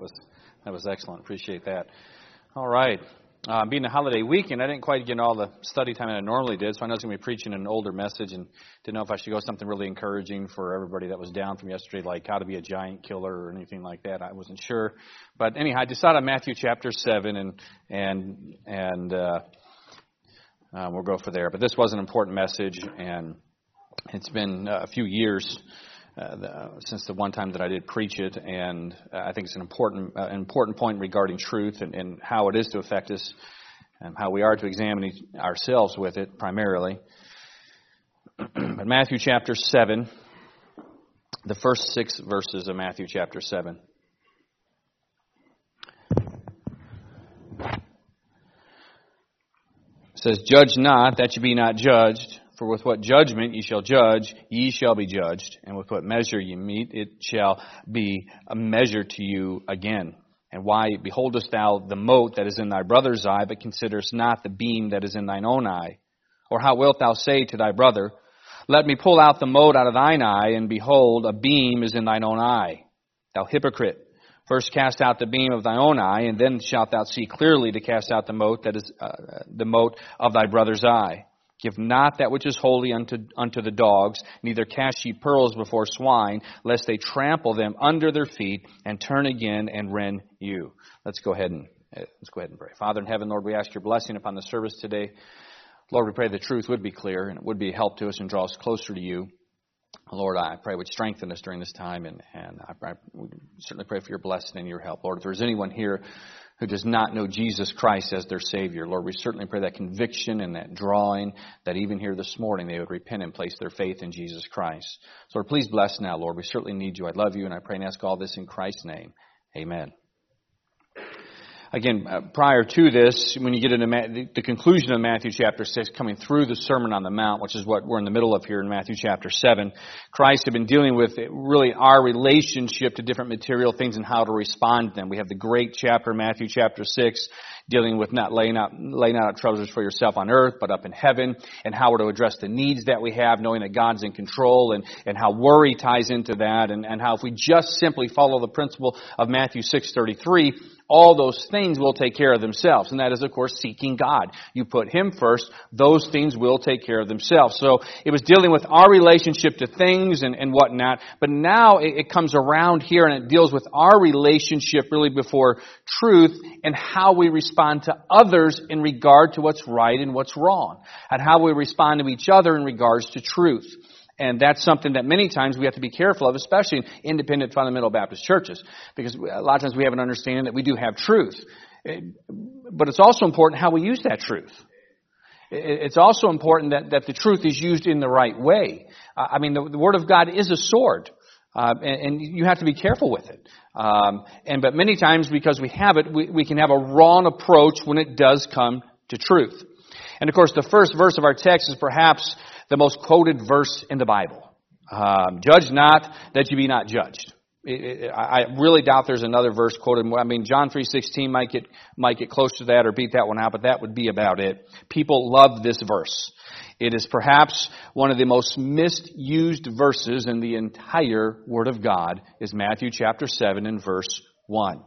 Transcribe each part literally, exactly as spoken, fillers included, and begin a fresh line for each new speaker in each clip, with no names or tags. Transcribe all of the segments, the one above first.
was that was excellent. Appreciate that. All right. Uh, being a holiday weekend, I didn't quite get all the study time that I normally did, so I know I was going to be preaching an older message and didn't know if I should go something really encouraging for everybody that was down from yesterday, like how to be a giant killer or anything like that. I wasn't sure. But anyhow, I decided on Matthew chapter seven, and and and uh, uh, we'll go for there. But this was an important message, and it's been a few years Uh, the, since the one time that I did preach it, and uh, I think it's an important uh, important point regarding truth and, and how it is to affect us, and how we are to examine each, ourselves with it primarily. But Matthew chapter seven, the first six verses of Matthew chapter seven. It says, "Judge not, that you be not judged. For with what judgment ye shall judge, ye shall be judged. And with what measure ye mete, it shall be a measure to you again. And why beholdest thou the mote that is in thy brother's eye, but considerest not the beam that is in thine own eye? Or how wilt thou say to thy brother, Let me pull out the mote out of thine eye, and behold, a beam is in thine own eye? Thou hypocrite, first cast out the beam of thy own eye, and then shalt thou see clearly to cast out the mote that is uh, the mote of thy brother's eye. Give not that which is holy unto unto the dogs, neither cast ye pearls before swine, lest they trample them under their feet, and turn again and rend you." Let's go ahead and let's go ahead and pray. Father in heaven, Lord, we ask your blessing upon the service today. Lord, we pray the truth would be clear and it would be a help to us and draw us closer to you. Lord, I pray would strengthen us during this time, and and I, I would certainly pray for your blessing and your help. Lord, if there's anyone here who does not know Jesus Christ as their Savior, Lord, we certainly pray that conviction and that drawing, that even here this morning they would repent and place their faith in Jesus Christ. So Lord, please bless now, Lord. We certainly need you. I love you, and I pray and ask all this in Christ's name. Amen. Again, uh, prior to this, when you get into Ma- the, the conclusion of Matthew chapter six, coming through the Sermon on the Mount, which is what we're in the middle of here in Matthew chapter seven, Christ had been dealing with really our relationship to different material things and how to respond to them. We have the great chapter in Matthew chapter six, dealing with not laying out laying out treasures for yourself on earth, but up in heaven, and how we're to address the needs that we have, knowing that God's in control, and, and how worry ties into that, and, and how if we just simply follow the principle of Matthew six thirty-three, all those things will take care of themselves. And that is, of course, seeking God. You put Him first, those things will take care of themselves. So it was dealing with our relationship to things and, and whatnot. But now it, it comes around here and it deals with our relationship really before truth and how we respond to others in regard to what's right and what's wrong. And how we respond to each other in regards to truth. And that's something that many times we have to be careful of, especially in independent fundamental Baptist churches. Because a lot of times we have an understanding that we do have truth. But it's also important how we use that truth. It's also important that, that the truth is used in the right way. I mean, the, the Word of God is a sword. Uh, and, and you have to be careful with it. Um, and but many times because we have it, we, we can have a wrong approach when it does come to truth. And of course, the first verse of our text is perhaps the most quoted verse in the Bible. Um, Judge not, that you be not judged. It, it, I really doubt there's another verse quoted. I mean, John three sixteen might get might get close to that or beat that one out, but that would be about it. People love this verse. It is perhaps one of the most misused verses in the entire Word of God is Matthew chapter seven and verse one.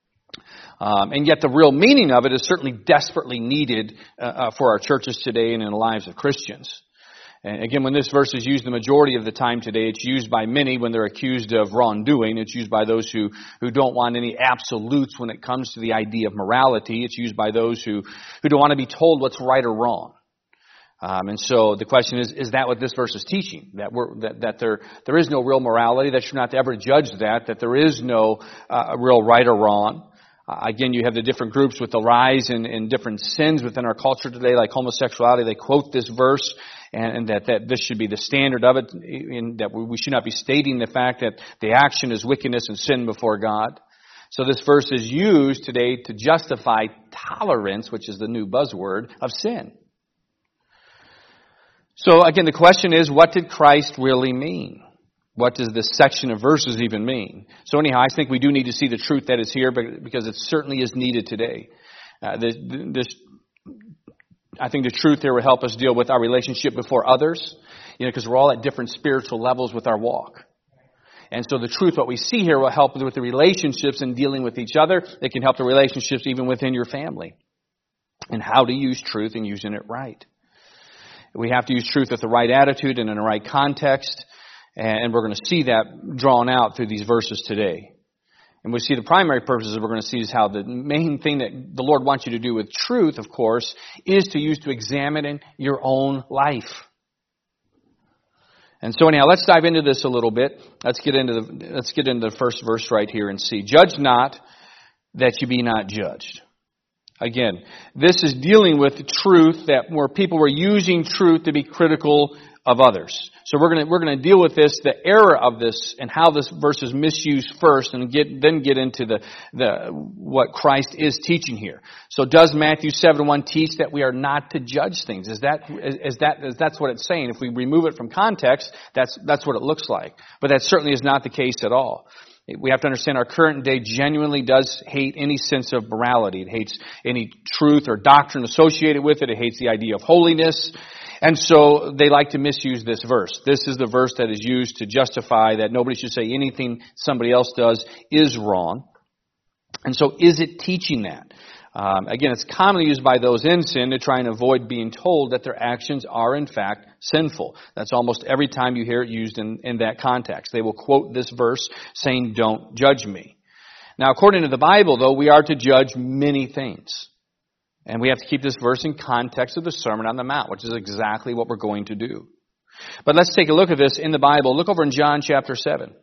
Um, and yet the real meaning of it is certainly desperately needed uh, uh, for our churches today and in the lives of Christians. And again, when this verse is used the majority of the time today, it's used by many when they're accused of wrongdoing. It's used by those who, who don't want any absolutes when it comes to the idea of morality. It's used by those who, who don't want to be told what's right or wrong. Um, and so the question is, is that what this verse is teaching? That we're, that, that there, there is no real morality, that you're not to ever judge that, that there is no uh, real right or wrong. Uh, again, you have the different groups with the rise in, in different sins within our culture today, like homosexuality. They quote this verse, and, and that, that this should be the standard of it, in that we should not be stating the fact that the action is wickedness and sin before God. So this verse is used today to justify tolerance, which is the new buzzword, of sin. So again, the question is, what did Christ really mean? What does this section of verses even mean? So anyhow, I think we do need to see the truth that is here, because it certainly is needed today. Uh, this, this, I think the truth here will help us deal with our relationship before others, you know, because we're all at different spiritual levels with our walk. And so the truth, what we see here, will help with the relationships and dealing with each other. It can help the relationships even within your family. And how to use truth and using it right. We have to use truth with the right attitude and in the right context. And we're going to see that drawn out through these verses today. And we see the primary purposes we're going to see is how the main thing that the Lord wants you to do with truth, of course, is to use to examine your own life. And so anyhow, let's dive into this a little bit. Let's get into the, let's get into the first verse right here and see. Judge not that you be not judged. Again, this is dealing with truth that where people were using truth to be critical of others. So we're going to we're going to deal with this, the error of this, and how this verse is misused first, and get then get into the the what Christ is teaching here. So does Matthew seven one teach that we are not to judge things? Is that is, is that is that's what it's saying? If we remove it from context, that's that's what it looks like. But that certainly is not the case at all. We have to understand our current day genuinely does hate any sense of morality. It hates any truth or doctrine associated with it. It hates the idea of holiness. And so they like to misuse this verse. This is the verse that is used to justify that nobody should say anything somebody else does is wrong. And so is it teaching that? Um, again, it's commonly used by those in sin to try and avoid being told that their actions are in fact sinful. That's almost every time you hear it used in, in that context. They will quote this verse saying, "Don't judge me." Now, according to the Bible, though, we are to judge many things. And we have to keep this verse in context of the Sermon on the Mount, which is exactly what we're going to do. But let's take a look at this in the Bible. Look over in John chapter seven.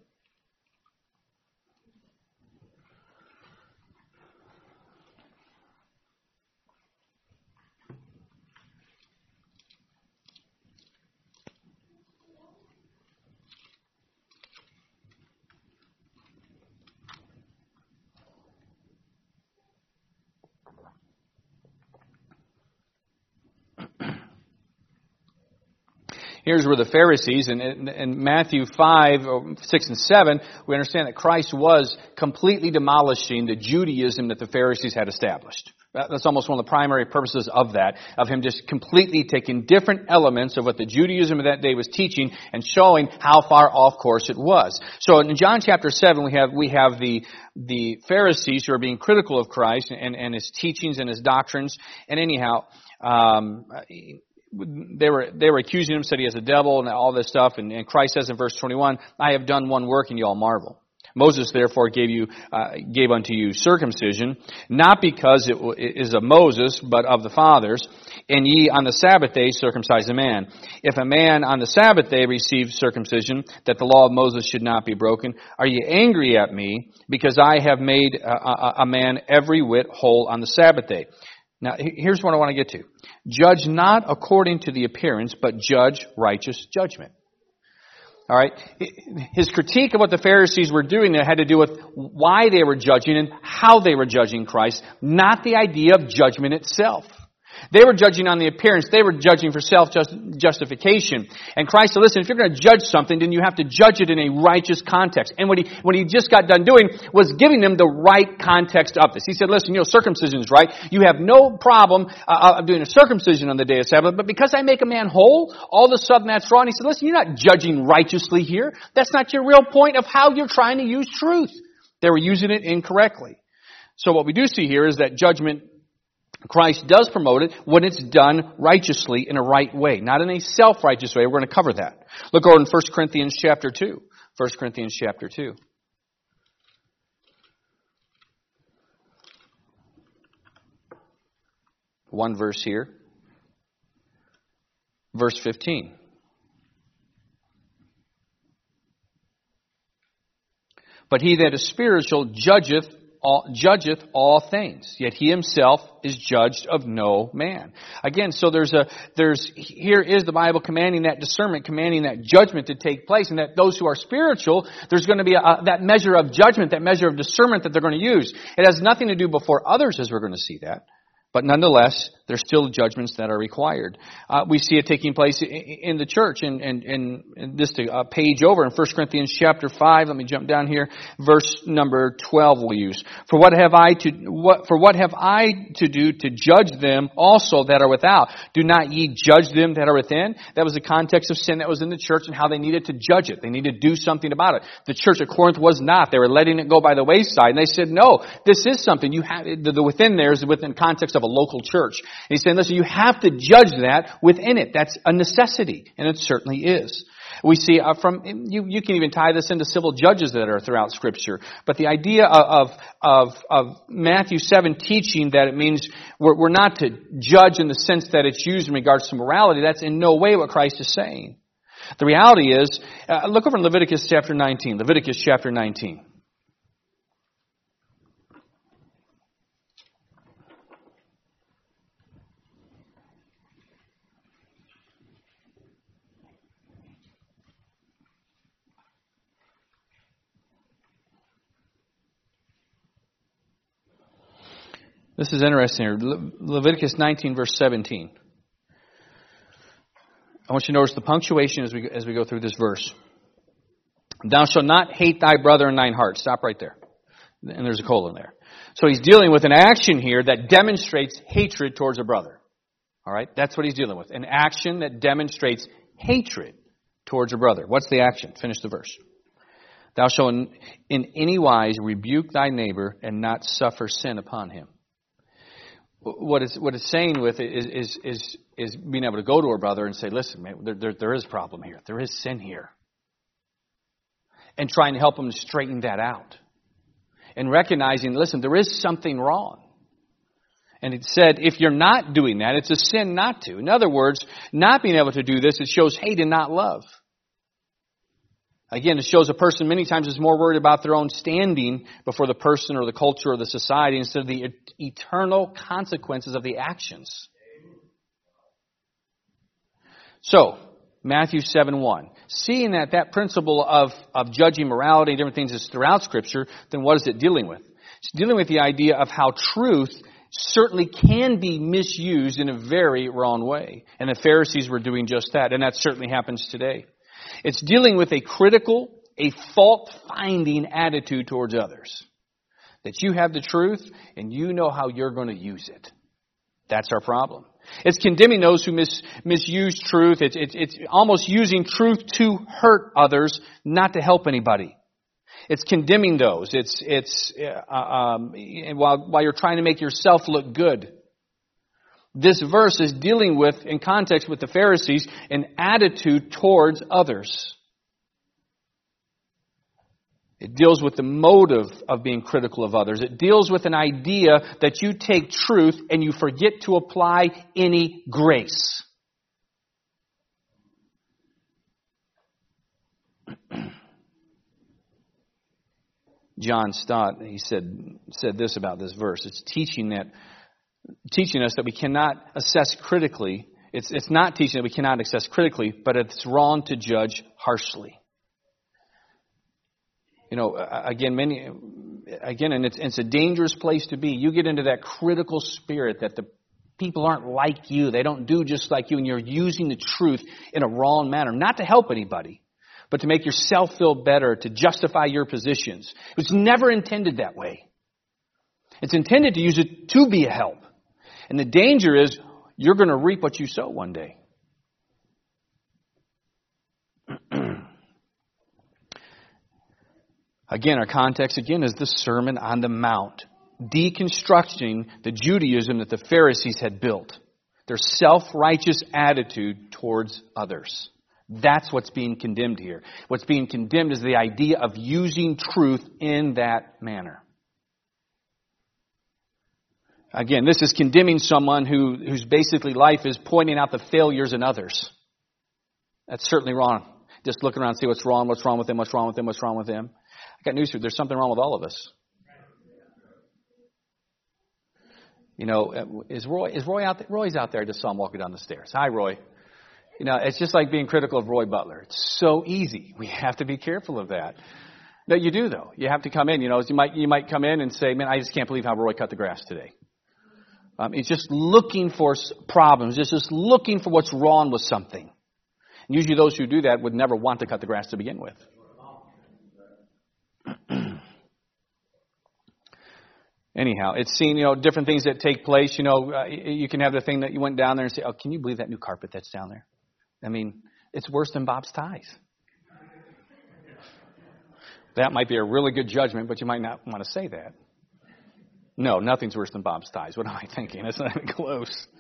Here's where the Pharisees, in, in, in Matthew five, six, and seven, we understand that Christ was completely demolishing the Judaism that the Pharisees had established. That's almost one of the primary purposes of that, of him just completely taking different elements of what the Judaism of that day was teaching and showing how far off course it was. So in John chapter seven, we have we have the the Pharisees who are being critical of Christ and, and his teachings and his doctrines. And anyhow, um, They were they were accusing him, said he has a devil and all this stuff. And, and Christ says in verse twenty-one, "I have done one work and you all marvel. Moses therefore gave you uh, gave unto you circumcision, not because it, it is of Moses, but of the fathers. And ye on the Sabbath day circumcise a man. If a man on the Sabbath day receives circumcision, that the law of Moses should not be broken, are ye angry at me because I have made a, a, a man every whit whole on the Sabbath day?" Now, here's what I want to get to. Judge not according to the appearance, but judge righteous judgment. All right? His critique of what the Pharisees were doing there had to do with why they were judging and how they were judging Christ, not the idea of judgment itself. They were judging on the appearance. They were judging for self-justification. And Christ said, listen, if you're going to judge something, then you have to judge it in a righteous context. And what he, what he just got done doing was giving them the right context of this. He said, listen, you know, circumcision is right. You have no problem uh, of doing a circumcision on the day of Sabbath. But because I make a man whole, all of a sudden that's wrong. He said, listen, you're not judging righteously here. That's not your real point of how you're trying to use truth. They were using it incorrectly. So what we do see here is that judgment, Christ does promote it when it's done righteously in a right way, not in a self-righteous way. We're going to cover that. Look over in First Corinthians chapter two. First Corinthians chapter two. One verse here. Verse fifteen. But he that is spiritual judgeth All, judgeth all things, yet he himself is judged of no man. Again, so there's a, there's, here is the Bible commanding that discernment, commanding that judgment to take place, and that those who are spiritual, there's going to be a, a, that measure of judgment, that measure of discernment that they're going to use. It has nothing to do before others, as we're going to see that. But nonetheless, there's still judgments that are required. Uh, we see it taking place in the church. And, and, and just a page over in First Corinthians chapter five, let me jump down here, verse number twelve we'll use. For what have I to, what, for what have I to do to judge them also that are without? Do not ye judge them that are within? That was the context of sin that was in the church and how they needed to judge it. They needed to do something about it. The church of Corinth was not. They were letting it go by the wayside. And they said, no, this is something. You have, the, the within there is within context of a local church. And he's saying, listen, you have to judge that within it. That's a necessity. And it certainly is. We see uh, from, you, you can even tie this into civil judges that are throughout Scripture. But the idea of, of, of Matthew seven teaching that it means we're, we're not to judge in the sense that it's used in regards to morality, that's in no way what Christ is saying. The reality is, uh, look over in Leviticus chapter nineteen. Leviticus chapter nineteen. This is interesting here. Le- Leviticus nineteen, verse seventeen. I want you to notice the punctuation as we as we go through this verse. Thou shalt not hate thy brother in thine heart. Stop right there. And there's a colon there. So he's dealing with an action here that demonstrates hatred towards a brother. All right? That's what he's dealing with. An action that demonstrates hatred towards a brother. What's the action? Finish the verse. Thou shalt in, in any wise rebuke thy neighbor and not suffer sin upon him. What it's, what it's saying with it is, is, is, is being able to go to a brother and say, listen, man, there, there, there is a problem here. There is sin here. And trying to help him straighten that out. And recognizing, listen, there is something wrong. And it said, if you're not doing that, it's a sin not to. In other words, not being able to do this, it shows hate and not love. Again, it shows a person many times is more worried about their own standing before the person or the culture or the society instead of the eternal consequences of the actions. So, Matthew seven one. Seeing that that principle of, of judging morality and different things is throughout Scripture, then what is it dealing with? It's dealing with the idea of how truth certainly can be misused in a very wrong way. And the Pharisees were doing just that, and that certainly happens today. It's dealing with a critical, a fault-finding attitude towards others. That you have the truth and you know how you're going to use it. That's our problem. It's condemning those who mis, misuse truth. It's, it's, it's almost using truth to hurt others, not to help anybody. It's condemning those. It's, it's uh, um, while, while you're trying to make yourself look good. This verse is dealing with, in context with the Pharisees, an attitude towards others. It deals with the motive of being critical of others. It deals with an idea that you take truth and you forget to apply any grace. John Stott, he said, said this about this verse. It's teaching that teaching us that we cannot assess critically. It's, it's not teaching that we cannot assess critically, but it's wrong to judge harshly. You know, again, many, again, and it's, it's a dangerous place to be. You get into that critical spirit that the people aren't like you. They don't do just like you, and you're using the truth in a wrong manner, not to help anybody, but to make yourself feel better, to justify your positions. It was never intended that way. It's intended to use it to be a help. And the danger is you're going to reap what you sow one day. Again, our context again is the Sermon on the Mount, deconstructing the Judaism that the Pharisees had built, their self-righteous attitude towards others. That's what's being condemned here. What's being condemned is the idea of using truth in that manner. Again, this is condemning someone who whose basically life is pointing out the failures in others. That's certainly wrong. Just looking around and see what's wrong, what's wrong with them, what's wrong with them, what's wrong with them. I got news for you. There's something wrong with all of us. You know, is Roy is Roy out there? Roy's out there. I just saw him walking down the stairs. Hi, Roy. You know, it's just like being critical of Roy Butler. It's so easy. We have to be careful of that. No, you do though. You have to come in. You know, you might you might come in and say, "Man, I just can't believe how Roy cut the grass today." Um, it's just looking for problems. It's just looking for what's wrong with something. And usually those who do that would never want to cut the grass to begin with. Anyhow, it's seen, you know, different things that take place. You know, uh, you can have the thing that you went down there and say, oh, can you believe that new carpet that's down there? I mean, it's worse than Bob's ties. That might be a really good judgment, but you might not want to say that. No, nothing's worse than Bob's ties. What am I thinking? It's not even close.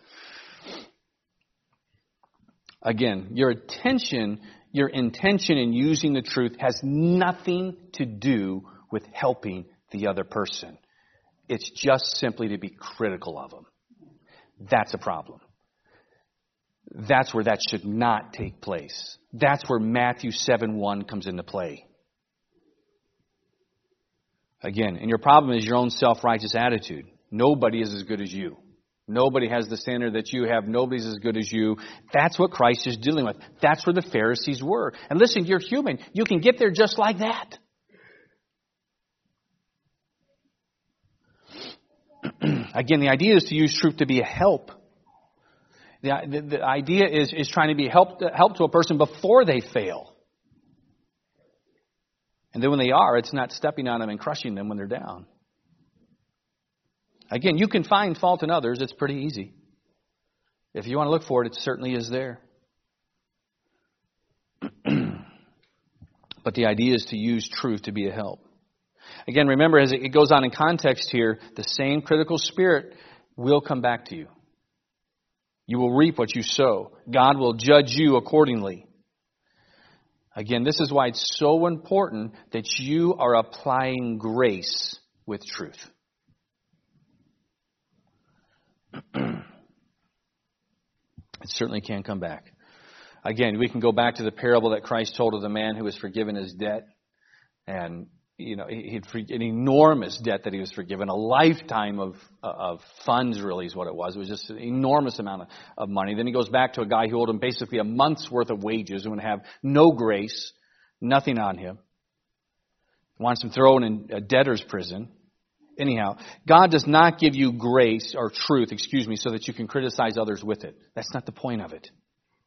Again, your attention, your intention in using the truth has nothing to do with helping the other person. It's just simply to be critical of them. That's a problem. That's where that should not take place. That's where Matthew seven one comes into play. Again, and your problem is your own self-righteous attitude. Nobody is as good as you. Nobody has the standard that you have. Nobody's as good as you. That's what Christ is dealing with. That's where the Pharisees were. And listen, you're human. You can get there just like that. Again, the idea is to use truth to be a help. The, the, the idea is, is trying to be help, help to a person before they fail. And then when they are, it's not stepping on them and crushing them when they're down. Again, you can find fault in others. It's pretty easy. If you want to look for it, it certainly is there. But the idea is to use truth to be a help. Again, remember, as it goes on in context here, the same critical spirit will come back to you. You will reap what you sow. God will judge you accordingly. Again, this is why it's so important that you are applying grace with truth. It certainly can come back. Again, we can go back to the parable that Christ told of the man who was forgiven his debt. And, you know, he had an enormous debt that he was forgiven. A lifetime of of funds really is what it was. It was just an enormous amount of, of money. Then he goes back to a guy who owed him basically a month's worth of wages and would have no grace, nothing on him. Wants him thrown in a debtor's prison. Anyhow, God does not give you grace or truth, excuse me, so that you can criticize others with it. That's not the point of it.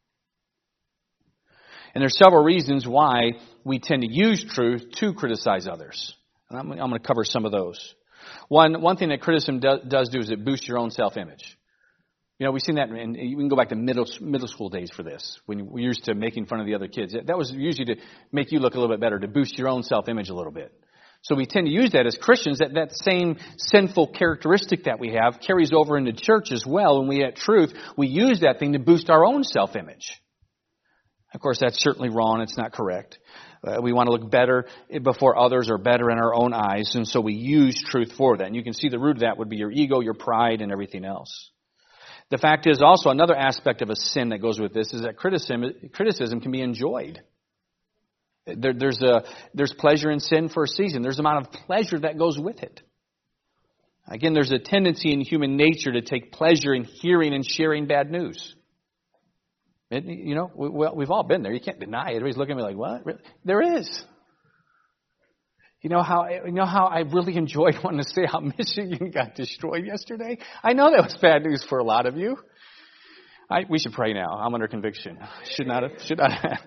And there's several reasons why we tend to use truth to criticize others. And I'm, I'm going to cover some of those. One one thing that criticism do, does do is it boosts your own self-image. You know, we've seen that, and we can go back to middle middle school days for this, when we used to making fun of the other kids. That was usually to make you look a little bit better, to boost your own self-image a little bit. So we tend to use that as Christians, that, that same sinful characteristic that we have carries over into church as well. When we have truth, we use that thing to boost our own self-image. Of course, that's certainly wrong. It's not correct. Uh, we want to look better before others or better in our own eyes, and so we use truth for that. And you can see the root of that would be your ego, your pride, and everything else. The fact is also another aspect of a sin that goes with this is that criticism, criticism can be enjoyed. There, there's a there's pleasure in sin for a season. There's an amount of pleasure that goes with it. Again, there's a tendency in human nature to take pleasure in hearing and sharing bad news. It, you know, we, well, we've all been there. You can't deny it. Everybody's looking at me like, what? Really? There is. You know how you know how I really enjoyed wanting to say how Michigan got destroyed yesterday? I know that was bad news for a lot of you. I, we should pray now. I'm under conviction. Should not have. Should not have.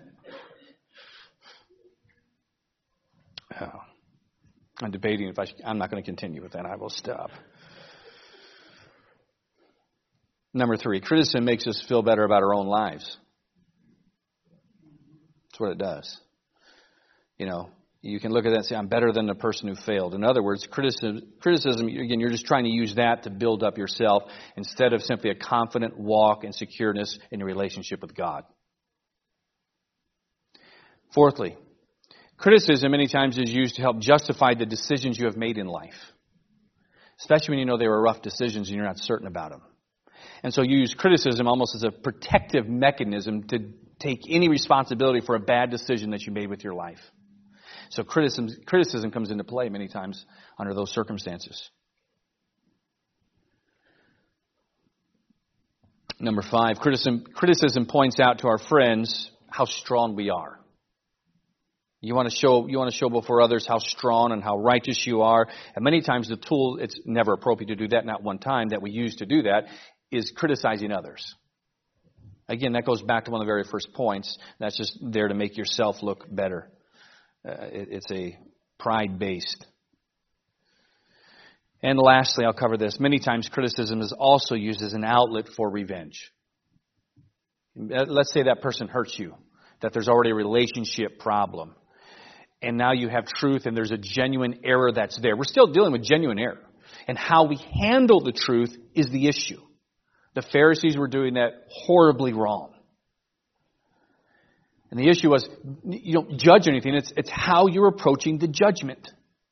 Oh. I'm debating if I should, I'm not going to continue with that. I will stop. Number three, criticism makes us feel better about our own lives. That's what it does. You know, you can look at that and say, I'm better than the person who failed. In other words, criticism, criticism, again, you're just trying to use that to build up yourself instead of simply a confident walk and secureness in your relationship with God. Fourthly, criticism many times is used to help justify the decisions you have made in life, especially when you know they were rough decisions and you're not certain about them. And so you use criticism almost as a protective mechanism to take any responsibility for a bad decision that you made with your life. So criticism, criticism comes into play many times under those circumstances. Number five, criticism, criticism points out to our friends how strong we are. You want to show you want to show before others how strong and how righteous you are. And many times the tool, it's never appropriate to do that, not one time, that we use to do that, is criticizing others. Again, that goes back to one of the very first points. That's just there to make yourself look better. Uh, it, it's a pride-based. And lastly, I'll cover this. Many times criticism is also used as an outlet for revenge. Let's say that person hurts you, that there's already a relationship problem. And now you have truth and there's a genuine error that's there. We're still dealing with genuine error. And how we handle the truth is the issue. The Pharisees were doing that horribly wrong. And the issue was, you don't judge anything. It's, it's how you're approaching the judgment.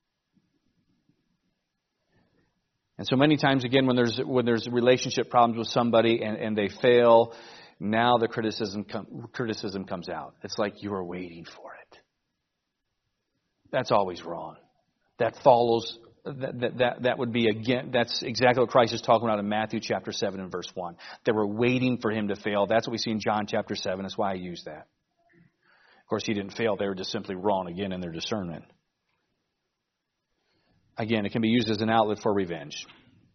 And so many times, again, when there's when there's relationship problems with somebody and, and they fail, now the criticism com- criticism comes out. It's like you were waiting for it. That's always wrong. That follows, that, that, that, that would be, again, that's exactly what Christ is talking about in Matthew chapter seven and verse one. They were waiting for him to fail. That's what we see in John chapter seven. That's why I use that. Of course, he didn't fail. They were just simply wrong again in their discernment. Again, it can be used as an outlet for revenge.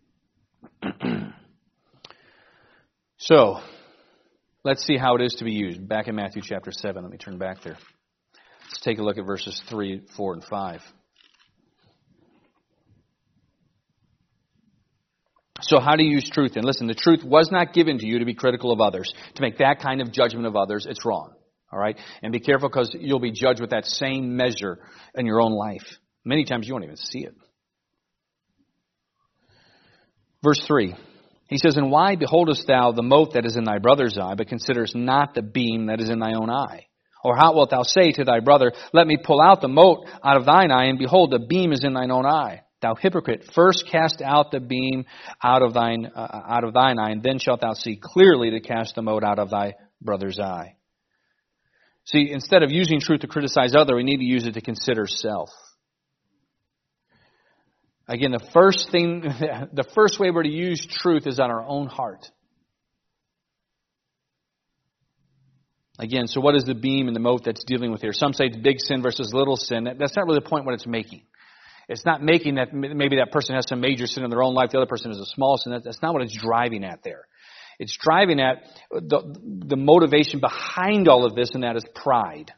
So, let's see how it is to be used. Back in Matthew chapter seven. Let me turn back there. Let's take a look at verses three, four, and five. So how do you use truth? And listen, the truth was not given to you to be critical of others, to make that kind of judgment of others. It's wrong. All right? And be careful, because you'll be judged with that same measure in your own life. Many times you won't even see it. Verse three. He says, "And why beholdest thou the mote that is in thy brother's eye, but considerest not the beam that is in thy own eye? Or how wilt thou say to thy brother, Let me pull out the mote out of thine eye, and behold, the beam is in thine own eye? Thou hypocrite, first cast out the beam out of thine uh, out of thine eye, and then shalt thou see clearly to cast the mote out of thy brother's eye." See, instead of using truth to criticize others, we need to use it to consider self. Again, the first thing, the first way we're to use truth is on our own heart. Again, so what is the beam and the mote that's dealing with here? Some say it's big sin versus little sin. That's not really the point what it's making. It's not making that maybe that person has some major sin in their own life, the other person has a small sin. That's not what it's driving at there. It's driving at the, the motivation behind all of this, and that is pride.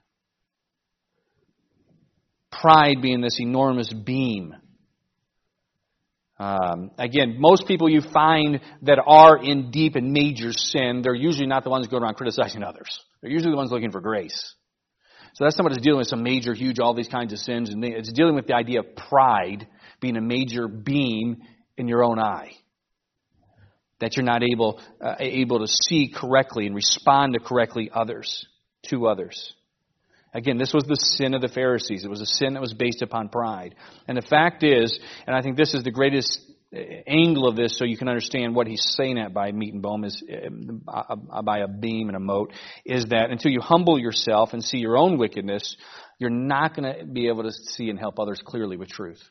Pride being this enormous beam. Um, again, most people you find that are in deep and major sin, they're usually not the ones going around criticizing others. They're usually the ones looking for grace. So that's somebody who's dealing with some major, huge, all these kinds of sins. And it's dealing with the idea of pride being a major beam in your own eye. That you're not able uh, able to see correctly and respond to correctly others, to others. Again, this was the sin of the Pharisees. It was a sin that was based upon pride. And the fact is, and I think this is the greatest angle of this so you can understand what he's saying at by meat and bone, is uh, by a beam and a mote, is that until you humble yourself and see your own wickedness, you're not going to be able to see and help others clearly with truth.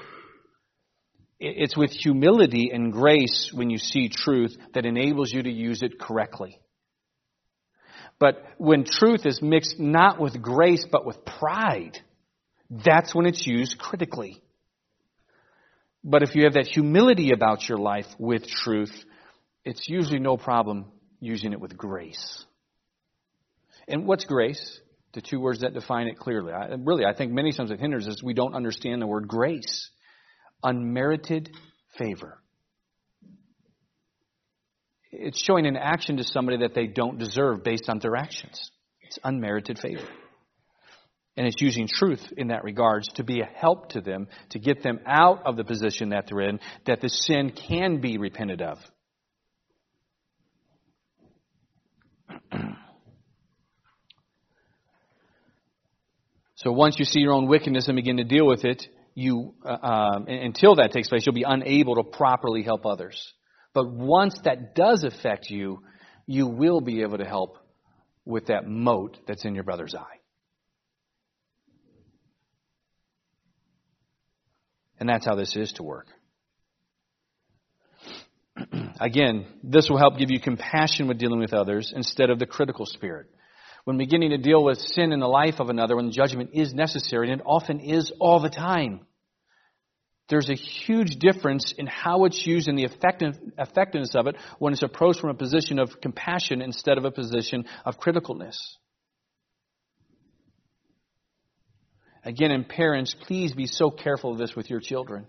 It's with humility and grace when you see truth that enables you to use it correctly. But when truth is mixed not with grace but with pride, that's when it's used critically. But if you have that humility about your life with truth, it's usually no problem using it with grace. And what's grace? The two words that define it clearly. I, really, I think many times it hinders us. We don't understand the word grace. Unmerited favor. It's showing an action to somebody that they don't deserve based on their actions. It's unmerited favor. And it's using truth in that regards to be a help to them, to get them out of the position that they're in, that the sin can be repented of. So once you see your own wickedness and begin to deal with it, you uh, um, until that takes place, you'll be unable to properly help others. But once that does affect you, you will be able to help with that mote that's in your brother's eye. And that's how this is to work. Again, this will help give you compassion with dealing with others instead of the critical spirit. When beginning to deal with sin in the life of another, when judgment is necessary, and it often is all the time, there's a huge difference in how it's used and the effective, effectiveness of it when it's approached from a position of compassion instead of a position of criticalness. Again, and parents, please be so careful of this with your children.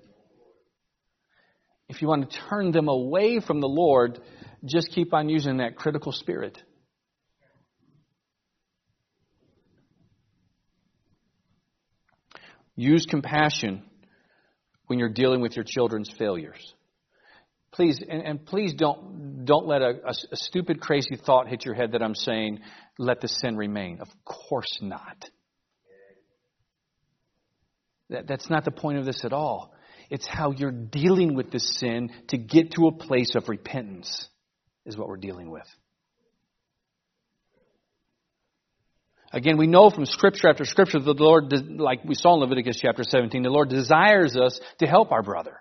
If you want to turn them away from the Lord, just keep on using that critical spirit. Use compassion when you're dealing with your children's failures. Please, and, and please don't don't let a, a, a stupid, crazy thought hit your head that I'm saying, let the sin remain. Of course not. That, that's not the point of this at all. It's how you're dealing with the sin to get to a place of repentance is what we're dealing with. Again, we know from Scripture after Scripture that the Lord, like we saw in Leviticus chapter seventeen, the Lord desires us to help our brother.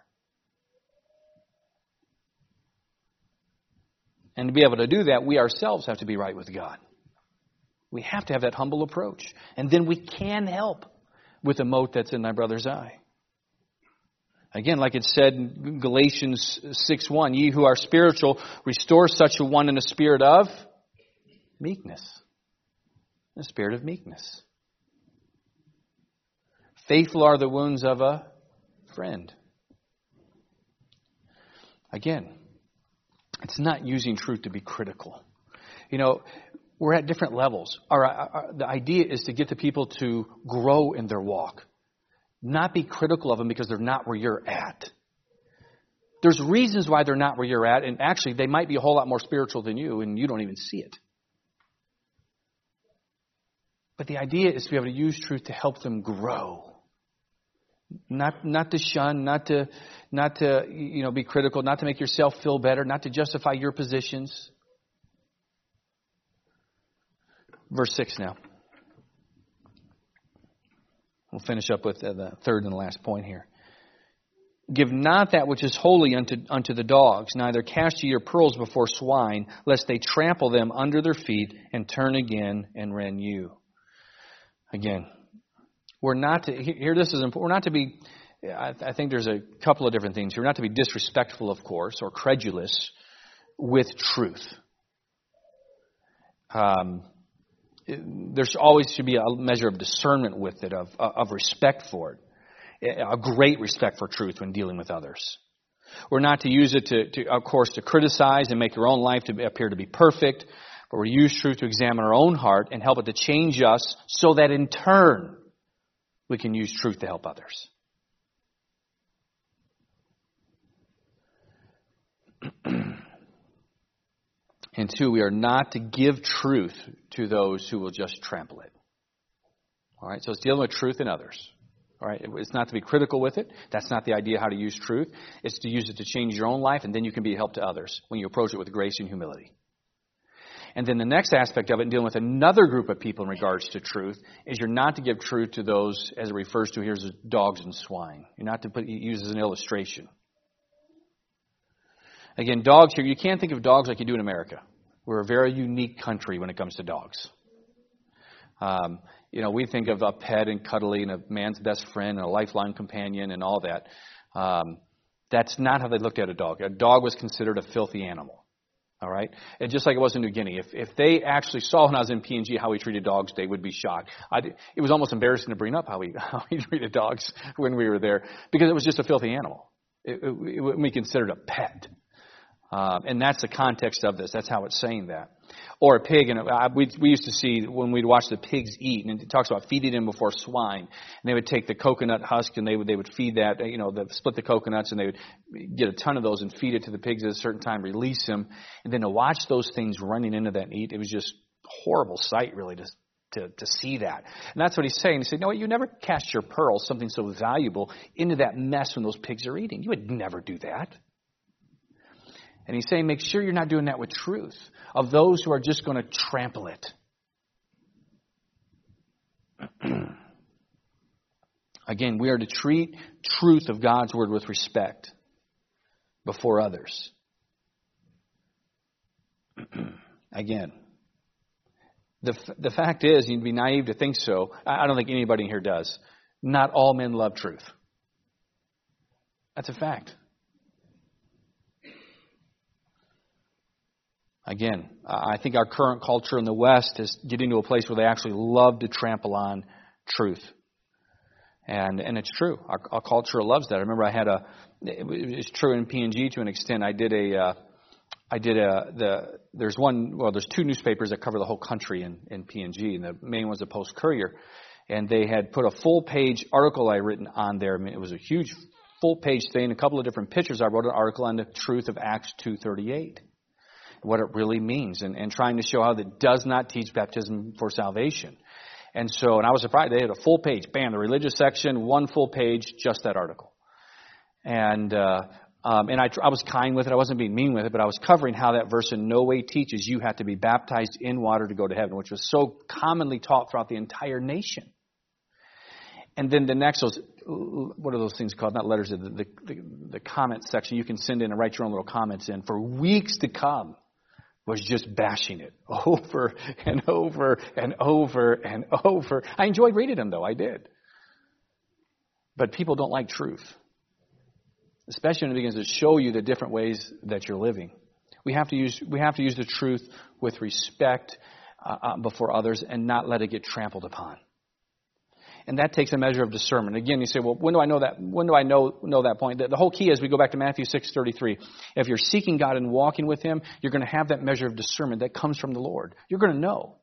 And to be able to do that, we ourselves have to be right with God. We have to have that humble approach. And then we can help with the mote that's in thy brother's eye. Again, like it said in Galatians six one, ye who are spiritual, restore such a one in a spirit of meekness. The spirit of meekness. Faithful are the wounds of a friend. Again, it's not using truth to be critical. You know, we're at different levels. Our, our, the idea is to get the people to grow in their walk. Not be critical of them because they're not where you're at. There's reasons why they're not where you're at, and actually they might be a whole lot more spiritual than you, and you don't even see it. But the idea is to be able to use truth to help them grow. Not not to shun, not to not to you know be critical, not to make yourself feel better, not to justify your positions. Verse six now. We'll finish up with the third and last point here. Give not that which is holy unto, unto the dogs, neither cast ye your pearls before swine, lest they trample them under their feet and turn again and rend you. Again, we're not to, here this is important, we're not to be, I, I think there's a couple of different things here. We're not to be disrespectful, of course, or credulous with truth. Um, there always should be a measure of discernment with it, of, of respect for it, a great respect for truth when dealing with others. We're not to use it to, to of course, to criticize and make your own life to appear to be perfect. But we use truth to examine our own heart and help it to change us so that in turn we can use truth to help others. And two, we are not to give truth to those who will just trample it. All right, so it's dealing with truth in others. All right, it's not to be critical with it. That's not the idea how to use truth. It's to use it to change your own life, and then you can be a help to others when you approach it with grace and humility. And then the next aspect of it, in dealing with another group of people in regards to truth, is you're not to give truth to those, as it refers to here, as dogs and swine. You're not to put, use as an illustration. Again, dogs here, you can't think of dogs like you do in America. We're a very unique country when it comes to dogs. Um, you know, we think of a pet and cuddly and a man's best friend and a lifelong companion and all that. Um, that's not how they looked at a dog. A dog was considered a filthy animal. All right? And just like it was in New Guinea, if if they actually saw when I was in P N G how we treated dogs, they would be shocked. I, it was almost embarrassing to bring up how we how we treated dogs when we were there because it was just a filthy animal. It, it, it would be considered a pet. Um, and that's the context of this. That's how it's saying that. Or a pig, and I, we, we used to see when we'd watch the pigs eat, and it talks about feeding them before swine. And they would take the coconut husk and they would they would feed that, you know, the, split the coconuts, and they would get a ton of those and feed it to the pigs at a certain time, release them, and then to watch those things running into that and eat, it was just a horrible sight, really, to to to see that. And that's what he's saying. He said, "No, you never cast your pearls, something so valuable, into that mess when those pigs are eating. You would never do that." And he's saying, make sure you're not doing that with truth, of those who are just going to trample it. Again, we are to treat truth of God's word with respect before others. Again, The, the fact is, you'd be naive to think so. I don't think anybody here does. Not all men love truth. That's a fact. Again, I think our current culture in the West is getting to a place where they actually love to trample on truth. And and it's true. Our, our culture loves that. I remember I had a, it's true in P and G to an extent. I did a, uh, I did a, the, there's one, well, there's two newspapers that cover the whole country in, in P and G, and the main one's the Post-Courier. And they had put a full-page article I written on there. I mean, it was a huge full-page thing, a couple of different pictures. I wrote an article on the truth of Acts two thirty-eight, what it really means, and, and trying to show how that does not teach baptism for salvation. And so, and I was surprised, they had a full page, bam, the religious section, one full page, just that article. And uh, um, and I, I was kind with it, I wasn't being mean with it, but I was covering how that verse in no way teaches you have to be baptized in water to go to heaven, which was so commonly taught throughout the entire nation. And then the next, those, what are those things called? Not letters, the, the, the, the comment section. You can send in and write your own little comments in for weeks to come. Was just bashing it over and over and over and over. I enjoyed reading them, though. I did. But people don't like truth, especially when it begins to show you the different ways that you're living. We have to use we have to use the truth with respect uh, before others and not let it get trampled upon. And that takes a measure of discernment. Again, you say, well, when do I know that? When do I know know that point? The, the whole key is we go back to Matthew six thirty-three. If you're seeking God and walking with Him, you're going to have that measure of discernment that comes from the Lord. You're going to know.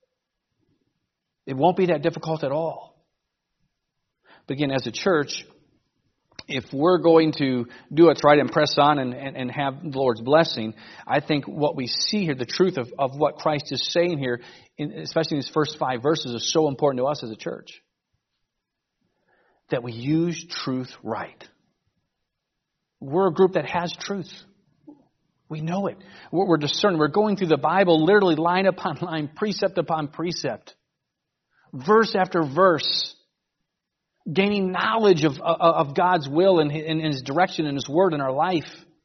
It won't be that difficult at all. But again, as a church, if we're going to do what's right and press on and, and, and have the Lord's blessing, I think what we see here, the truth of, of what Christ is saying here, in, especially in these first five verses, is so important to us as a church. That we use truth right. We're a group that has truth. We know it. We're, we're discerning. We're going through the Bible literally line upon line, precept upon precept, verse after verse, gaining knowledge of, of, of God's will and, and His direction and His word in our life.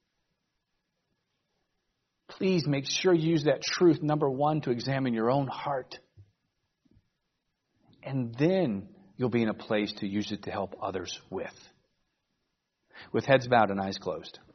Please make sure you use that truth, number one, to examine your own heart. And then you'll be in a place to use it to help others with. With heads bowed and eyes closed.